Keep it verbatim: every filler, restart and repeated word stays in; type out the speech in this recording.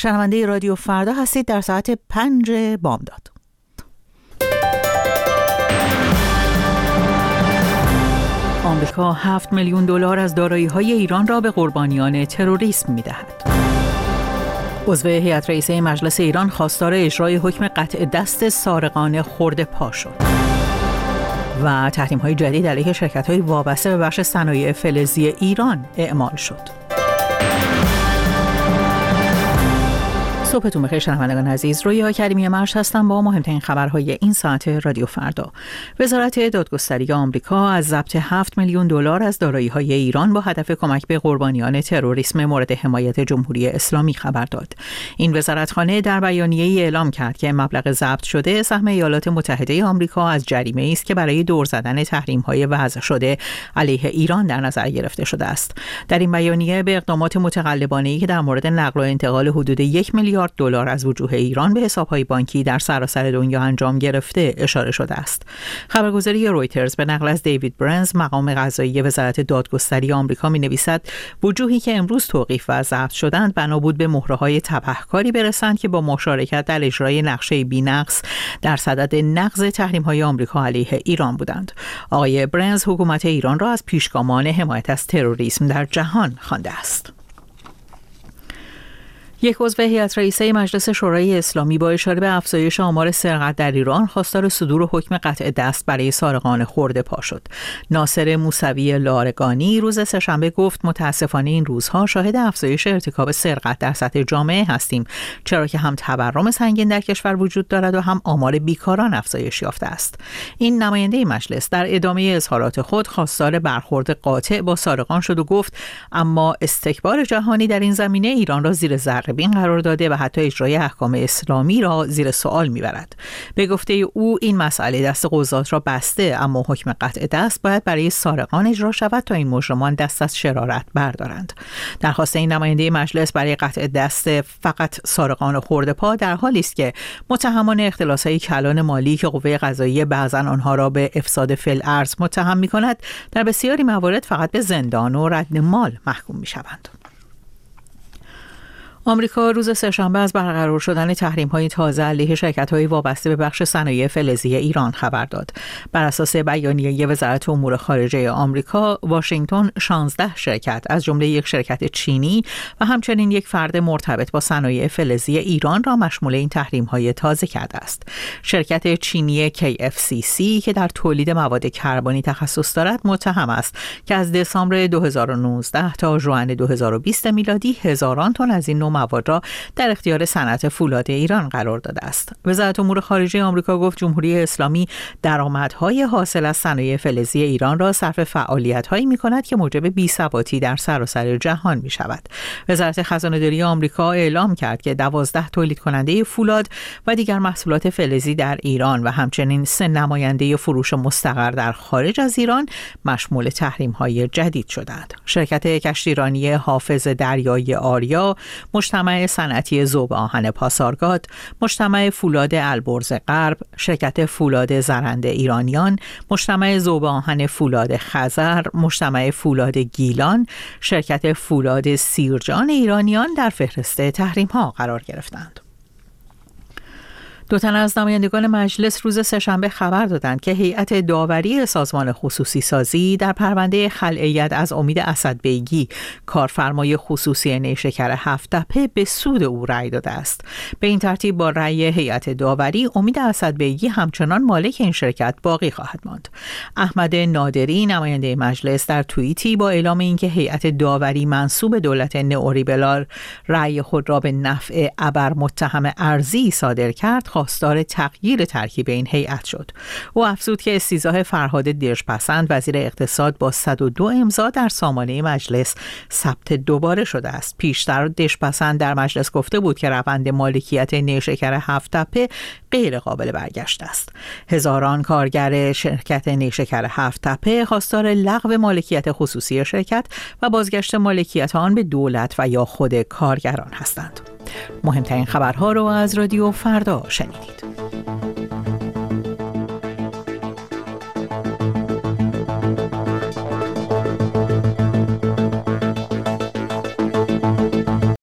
شنونده رادیو فردا هستید در ساعت پنج بامداد. آمریکا هفت میلیون دلار از دارایی‌های ایران را به قربانیان تروریسم می‌دهد. عضو هیئت رئیسه مجلس ایران خواستار اجرای حکم قطع دست سارقان خرده پا شد. و تحریم‌های جدید علیه شرکت‌های وابسته به بخش صنایع فلزی ایران اعمال شد. صبحتون بخیر شنوندگان عزیز، رویا کریمی مرش هستم با مهمترین خبرهای این ساعت رادیو فردا. وزارت دادگستری آمریکا از ضبط هفت میلیون دلار از دارایی‌های ایران با هدف کمک به قربانیان تروریسم مورد حمایت جمهوری اسلامی خبر داد. این وزارتخانه در بیانیه‌ای اعلام کرد که مبلغ ضبط شده سهم ایالات متحده آمریکا از جریمه‌ای است که برای دور زدن تحریم‌های وضع شده علیه ایران در نظر گرفته شده است. در این بیانیه به اقدامات متقلبانه‌ای که در مورد نقل و انتقال حدود یک میلیارد دلار از وجوه ایران به حساب‌های بانکی در سراسر دنیا انجام گرفته اشاره شده است. خبرگزاری رویترز به نقل از دیوید برنز مقام قضایی وزارت دادگستری آمریکا می‌نویسد وجوهی که امروز توقیف و ضبط شدند بنا بود به مهره‌های تبهکاری برسند که با مشارکت در اجرای نقشه بی‌نقص در صدد نقض تحریم‌های آمریکا علیه ایران بودند. آقای برنز حکومت ایران را از پیشگامان حمایت از تروریسم در جهان خوانده است. یک عضو هیئت رئیسه مجلس شورای اسلامی با اشاره به افزایش آمار سرقت در ایران خواستار صدور حکم قطع دست برای سارقان خرده پا شد. ناصر موسوی لارگانی روز سه‌شنبه گفت متاسفانه این روزها شاهد افزایش ارتکاب سرقت در سطح جامعه هستیم، چرا که هم تورم سنگین در کشور وجود دارد و هم آمار بیکاران افزایش یافته است. این نماینده مجلس در ادامه اظهارات خود خواستار برخورد قاطع با سارقان شد و گفت اما استکبار جهانی در این زمینه ایران را زیر ذره بین قرار داده و حتی اجرای احکام اسلامی را زیر سوال میبرد. به گفته او این مسئله دست قضات را بسته، اما حکم قطع دست باید برای سارقان اجرا شود تا این مجرمان دست از شرارت بردارند. درخواست این نماینده مجلس برای قطع دست فقط سارقان خرده پا در حالی است که متهمان اختلاس‌های کلان مالی که قوه قضاییه بعضا آنها را به افساد فی‌الارض متهم می‌کند در بسیاری موارد فقط به زندان و رد مال محکوم می‌شوند. آمریکا روز سه‌شنبه از برقرار شدن تحریم‌های تازه علیه شرکت‌های وابسته به بخش صنایع فلزی ایران خبر داد. بر اساس بیانیه وزارت امور خارجه آمریکا، واشنگتن شانزده شرکت از جمله یک شرکت چینی و همچنین یک فرد مرتبط با صنایع فلزی ایران را مشمول این تحریم‌های تازه کرده است. شرکت چینی کی اف سی سی که در تولید مواد کربنی تخصص دارد متهم است که از دسامبر دو هزار و نوزده تا ژوئن دو هزار و بیست میلادی هزاران تن از این مواد را در اختیار صنعت فولاد ایران قرار داده است. وزارت امور خارجه آمریکا گفت جمهوری اسلامی درآمدهای حاصل از صنایع فلزی ایران را صرف فعالیت‌هایی می‌کند که موجب بی‌ثباتی در سراسر جهان می‌شود. وزارت خزانه‌داری آمریکا اعلام کرد که دوازده تولید کننده فولاد و دیگر محصولات فلزی در ایران و همچنین سه نماینده فروش مستقر در خارج از ایران مشمول تحریم‌های جدید شدند. شرکت کشتیرانی حافظ دریایی آریا، مجتمع صنعتی ذوب آهن پاسارگاد، مجتمع فولاد البرز غرب، شرکت فولاد زرنده ایرانیان، مجتمع ذوب آهن فولاد خزر، مجتمع فولاد گیلان، شرکت فولاد سیرجان ایرانیان در فهرست تحریم‌ها قرار گرفتند. دو تن از نمایندگان مجلس روز سه‌شنبه خبر دادند که هیئت داوری سازمان خصوصی سازی در پرونده خلع ید از امید اسدبیگی کارفرمای خصوصی نیشکر هفت تپه به سود او رأی داده است. به این ترتیب با رأی هیئت داوری امید اسدبیگی همچنان مالک این شرکت باقی خواهد ماند. احمد نادری نماینده مجلس در توییتی با اعلام اینکه هیئت داوری منسوب دولت نئولیبرال رأی خود را به نفع ابر متهم ارضی صادر کرد، خواستار تغییر ترکیب این هیئت شد. او افزود که استیضاح فرهاد دژپسند وزیر اقتصاد با صد و دو امضا در سامانه مجلس ثبت دوباره شده است. پیشتر دژپسند در مجلس گفته بود که روند مالکیت نیشکر هفت تپه غیر قابل برگشت است. هزاران کارگر شرکت نیشکر هفت تپه خواستار لغو مالکیت خصوصی شرکت و بازگشت مالکیت آن به دولت و یا خود کارگران هستند. مهمترین خبرها رو از رادیو فردا شنیدید.